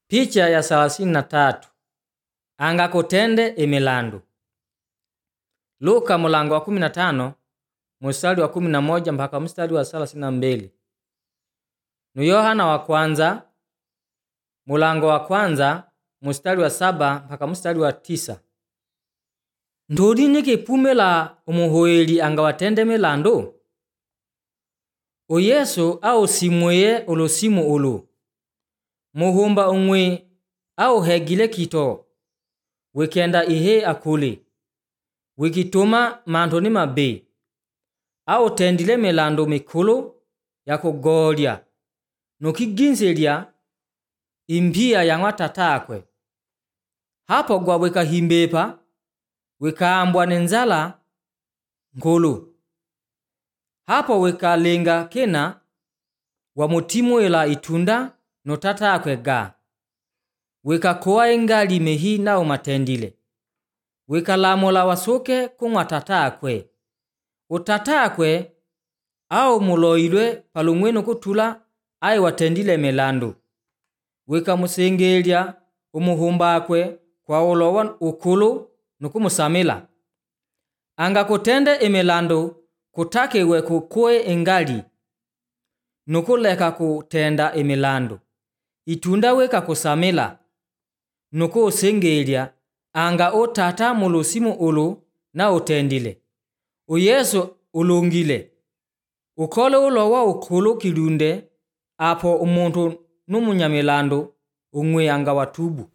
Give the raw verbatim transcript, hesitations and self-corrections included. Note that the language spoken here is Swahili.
Picha ya thelathini na tatu. Angakutende imilandu. Luka mulango wa kumi na tano mstari wa kumi na moja mpaka mstari wa thelathini na mbili. Nu Yohana wa kwanza mulango wa kwanza mstari wa saba mpaka mstari wa tisa. Ndodi nikipume la umuhoeli angawatende milandu? O Yesu au simweye ulusimu ulu. Muhumba umwe au hegile kito. Wikenda ihe akuli. Wikituma mantoni mabe. Au tendile milandu mikulu ya kugolya. Nukiginsilya impia yangwa tatakwe. Hapo gwa wika himbepa. Wikaambwa nenzala nkulu. Hapo wika lenga kena wa mutimu ila itunda no tatakwe ga. Wika koa ingali mehi na umatendile. Wika lamola wasoke kumwa tatakwe. Utatakwe au muloilwe palumwenu kutula ai watendile melandu. Wika musengelya umuhumbakwe kwa ulowa ukulu nukumusamila. Anga kutende imelandu kutakewe kukue ingali. Nukuleka kutenda imilandu. Itunda weka kusamila. Nuku usengelya anga otata mulusimu ulu na utendile. Uyesu ulungile. Ukole ulowa ukulu kilunde apo umuntu numunyamilandu umwe anga watubu.